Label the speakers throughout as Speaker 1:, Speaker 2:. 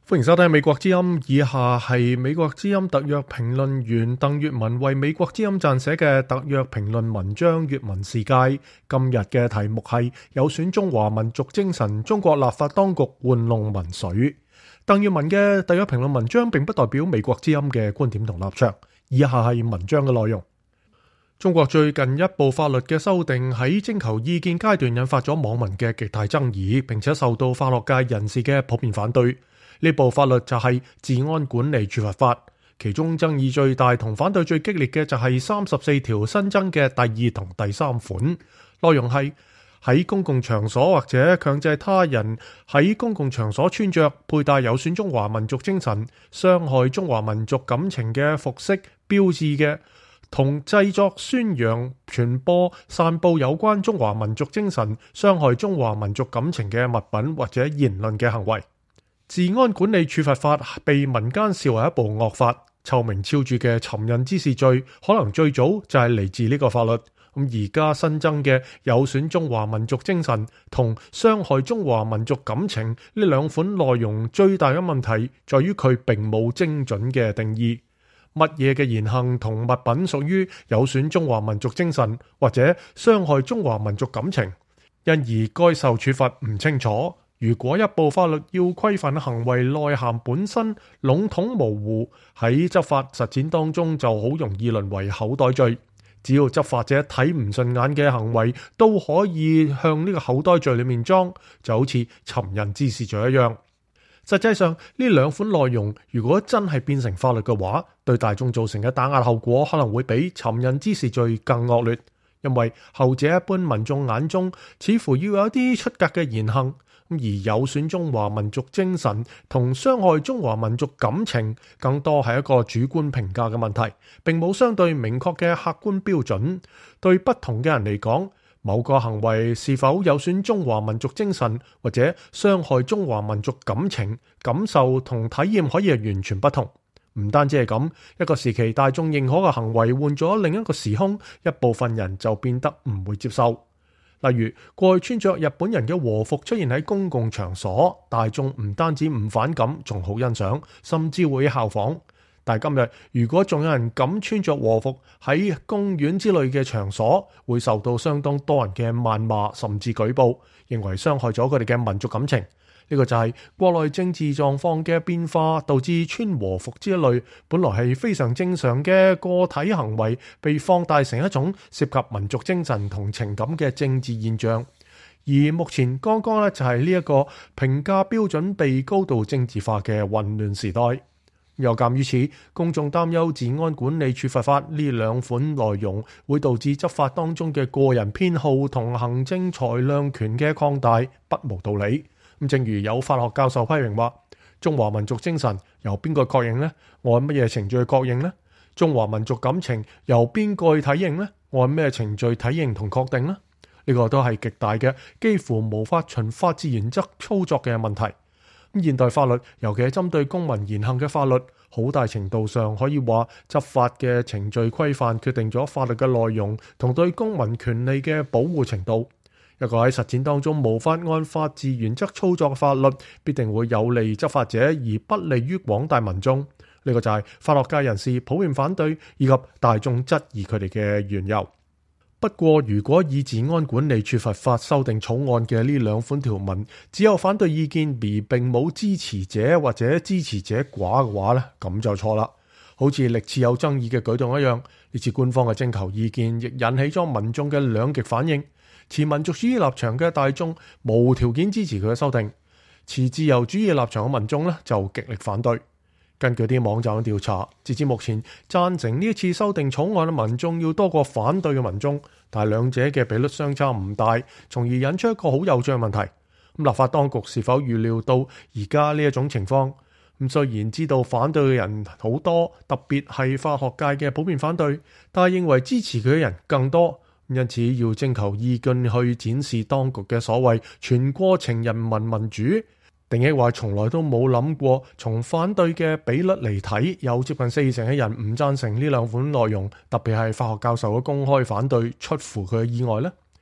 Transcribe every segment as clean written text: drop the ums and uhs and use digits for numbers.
Speaker 1: 歡迎收聽美國之音，以下係美國之音特約評論員鄧粵文為美國之音撰寫嘅特約評論文章粵文世界。今日嘅題目係有損中華民族精神，中國立法當局玩弄民粹。鄧粵文嘅特約評論文章並不代表美國之音嘅觀點同立場，以下係文章嘅內容。中國最近一部法律嘅修訂喺徵求意見階段引發咗網民嘅極大爭議，並且受到法學界人士嘅普遍反對。呢部法律就係治安管理處罰法，其中爭議最大同反對最激烈嘅就係34條新增嘅第2同第3款，內容係喺公共場所或者強制他人喺公共場所穿着佩戴有損中華民族精神、傷害中華民族感情嘅服飾標誌嘅，同製作、宣揚、傳播、散佈有關中華民族精神、傷害中華民族感情嘅物品或者言論嘅行為。治安管理處罰法被民間視為一部惡法，臭名昭著嘅尋釁滋事罪可能最早就係嚟自呢個法律。咁而家新增嘅有損中華民族精神同傷害中華民族感情呢兩款內容最大嘅問題在於佢並冇精準嘅定義，乜嘢嘅言行同物品屬於有損中華民族精神或者傷害中華民族感情，因而該受處罰唔清楚。如果一部法律要規範行為內涵本身籠統模糊，喺執法實踐當中就好容易淪為口袋罪。只要執法者睇唔順眼嘅行為都可以向呢個口袋罪裏面裝，就好似尋釁滋事罪一樣。實際上呢兩款內容如果真係變成法律嘅話，對大眾造成嘅打壓後果可能會比尋釁滋事罪更惡劣，因為後者一般民眾眼中似乎要有一啲出格嘅言行，而有損中華民族精神同傷害中華民族感情更多係一個主觀評價嘅問題，並冇相對明確嘅客觀標準。對不同嘅人嚟講，某個行為是否有損中華民族精神或者傷害中華民族感情感受同體驗可以係完全不同。唔單止係咁，一個時期大眾認可嘅行為換咗另一個時空，一部分人就變得唔會接受。例如過去穿着日本人嘅和服出現喺公共場所，大眾唔單止唔反感，仲好欣賞，甚至會效仿。但係今日如果仲有人敢穿着和服喺公園之類嘅場所，會受到相當多人嘅謾罵甚至舉報，認為傷害咗佢哋嘅民族感情。呢個就係國內政治狀況嘅變化，導致穿和服之類本來係非常正常嘅個體行為，被放大成一種涉及民族精神同情感嘅政治現象。而目前剛剛就係呢一個評價標準被高度政治化嘅混亂時代。又鑑於此，公眾擔憂治安管理處罰法呢兩款內容會導致執法當中嘅個人偏好同行政裁量權嘅擴大，不無道理。咁正如有法學教授批評話，中華民族精神由邊個確認呢？按乜嘢程序確認呢？中華民族感情由邊個去體認呢？按咩程序體認同確定呢？呢個都係極大嘅，幾乎無法循法治原則操作嘅問題。現代法律，尤其係針對公民言行嘅法律，好大程度上可以話執法嘅程序規範決定咗法律嘅內容同對公民權利嘅保護程度。一個喺實踐當中無法按法治原則操作嘅法律，必定會有利執法者而不利於廣大民眾。呢個就係法學界人士普遍反對以及大眾質疑佢哋嘅緣由。不過如果以治安管理處罰法修訂草案嘅呢兩款條文只有反對意見而並冇支持者或者支持者寡嘅話呢，咁就錯啦。好似歷次有爭議嘅舉動一樣，呢次官方嘅徵求意見亦引起咗民眾嘅兩極反應。持民族主義立場嘅大眾無條件支持佢嘅修訂，持自由主義立場嘅民眾呢就極力反對。根據啲網站嘅調查，截至目前贊成呢一次修訂草案嘅民眾要多過反對嘅民眾，但係兩者嘅比率相差唔大，從而引出一個好有趣嘅問題。立法當局是否預料到而家呢一種情況？雖然知道反對嘅人好多，特別係法學界嘅普遍反對，但係認為支持佢嘅人更多。因此要徵求意見去展示當局嘅所謂全過程人民民主，定抑或從來都冇諗過從反對嘅比率嚟睇，有接近40%嘅人唔贊成呢兩款內容，特別係法學教授嘅公開反對出乎佢嘅意外呢？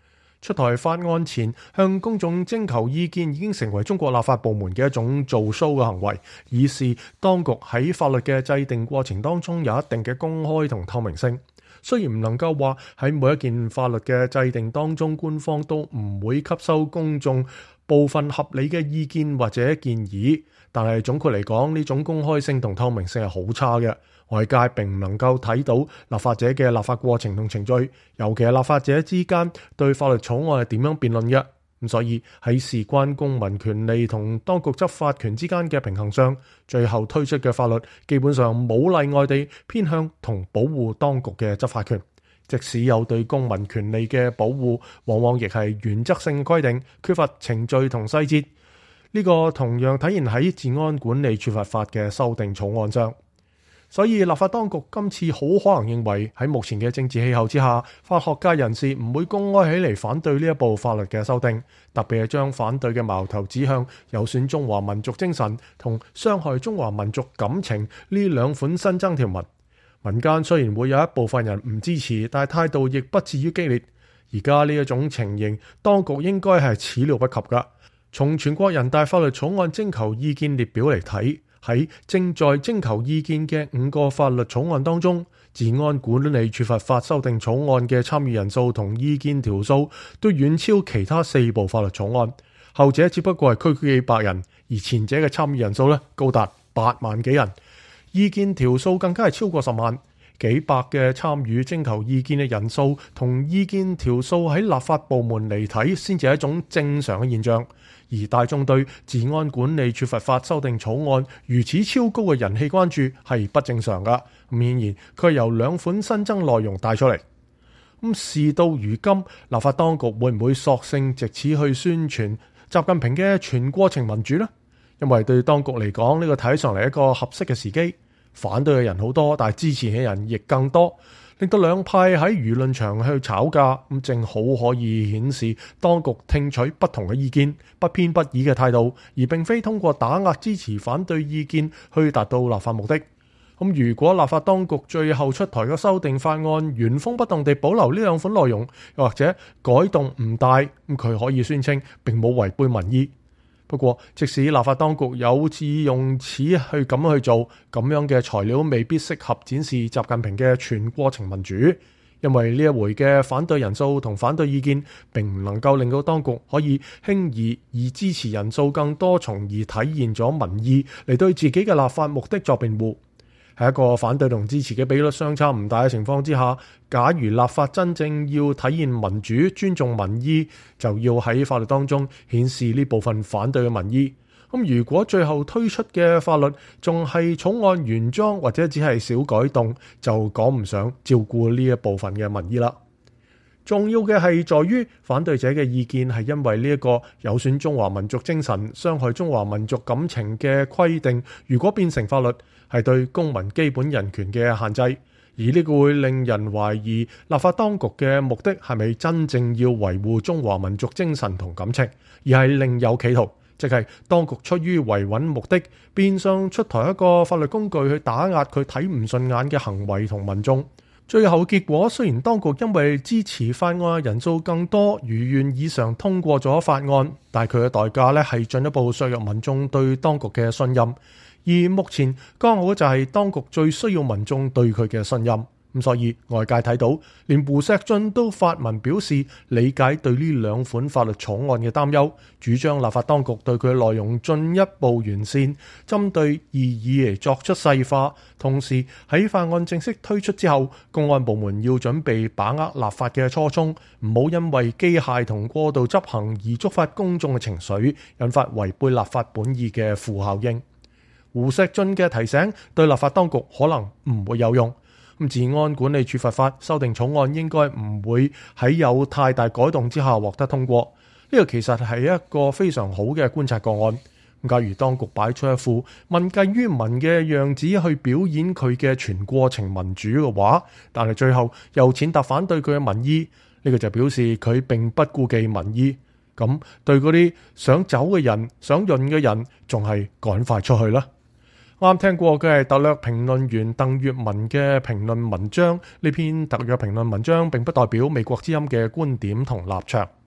Speaker 1: 出台法案前向公眾徵求意見已經成為中國立法部門嘅一種做 show 嘅行為，以示當局喺法律嘅制定過程當中有一定嘅公開同透明性。雖然唔能夠話喺每一件法律嘅制定當中，官方都唔會吸收公眾部分合理嘅意見或者建議，但係總括嚟講，呢種公開性同透明性係好差嘅。外界並唔能夠睇到立法者嘅立法過程同程序，尤其係立法者之間對法律草案係點樣辯論嘅。咁所以喺事關公民權利同當局執法權之間嘅平衡上，最後推出嘅法律基本上冇例外地偏向同保護當局嘅執法權。即使有對公民權利嘅保護，往往亦係原則性規定，缺乏程序同細節。呢個同樣體現喺治安管理處罰法嘅修訂草案上。所以立法當局今次好可能認為喺目前嘅政治氣候之下，法學界人士唔會公開起嚟反對呢一部法律嘅修訂，特別係將反對嘅矛頭指向有損中華民族精神同傷害中華民族感情呢兩款新增條文。民間雖然會有一部分人唔支持，但係態度亦不至於激烈。而家呢一種情形，當局應該係始料不及㗎。從全國人大法律草案徵求意見列表嚟睇，喺正在徵求意見嘅5個法律草案當中，治安管理處罰法修訂草案嘅參與人數同意見條數都遠超其他4部法律草案，後者只不過係區區幾百人，而前者嘅參與人數高達8萬幾人，意見條數更加係超過10萬。幾百嘅參與徵求意見嘅人數同意見條數喺立法部門嚟睇先至係一種正常嘅現象，而大眾對治安管理處罰法修訂草案如此超高嘅人氣關注係不正常噶。咁顯然佢係由2款新增內容帶出嚟。咁事到如今，立法當局會唔會索性藉此去宣傳習近平嘅全過程民主呢？因為對當局嚟講，呢個睇上嚟一個合適嘅時機。反對嘅人好多，但係支持嘅人亦更多，令到兩派喺輿論場去吵架，咁正好可以顯示當局聽取不同嘅意見，不偏不倚嘅態度，而並非通過打壓支持反對意見去達到立法目的。咁如果立法當局最後出台嘅修訂法案原封不動地保留呢2款內容，又或者改動唔大，咁佢可以宣稱並冇違背民意。不過，即使立法當局有志用此去咁去做，咁樣嘅材料未必適合展示習近平嘅全過程民主，因為呢一回嘅反對人數同反對意見並唔能夠令到當局可以輕易以支持人數更多，從而體現咗民意嚟對自己嘅立法目的作辯護。喺一個反對同支持嘅比率相差唔大嘅情況之下，假如立法真正要體現民主、尊重民意，就要喺法律當中顯示呢部分反對嘅民意。咁如果最後推出嘅法律仲係草案原裝或者只係小改動，就講唔上照顧呢一部分嘅民意啦。重要嘅係在於反對者嘅意見係因為呢一個有損中華民族精神、傷害中華民族感情嘅規定，如果變成法律，係對公民基本人權嘅限制，而呢個會令人懷疑立法當局嘅目的係咪真正要維護中華民族精神同感情，而係另有企圖，即係當局出於維穩目的，變相出台一個法律工具去打壓佢睇唔順眼嘅行為同民眾。最後結果，雖然當局因為支持法案人數更多，如願以償通過咗法案，但係佢嘅代價係進一步削弱民眾對當局嘅信任。而目前剛好就係當局最需要民眾對佢嘅信任。咁所以外界睇到，連胡錫進都發文表示理解對呢2款法律草案嘅擔憂，主張立法當局對佢嘅內容進一步完善，針對異議嚟作出細化。同時喺法案正式推出之後，公安部門要準備把握立法嘅初衷，唔好因為機械同過度執行而觸發公眾嘅情緒，引發違背立法本意嘅負效應。胡錫進嘅提醒對立法當局可能唔會有用。治安管理處罰法修訂草案應該唔會喺有太大改動之下獲得通過。呢個其實係一個非常好嘅觀察個案。假如當局擺出一副問計於民嘅樣子去表演佢嘅全過程民主嘅話，但係最後又踐踏反對佢嘅民意，呢個就表示佢並不顧忌民意。咁對嗰啲想走嘅人、想潤嘅人，仲係趕快出去啦。啱聽過嘅係特約評論員鄧月文嘅評論文章，呢篇特約評論文章並不代表美國之音嘅觀點同立場。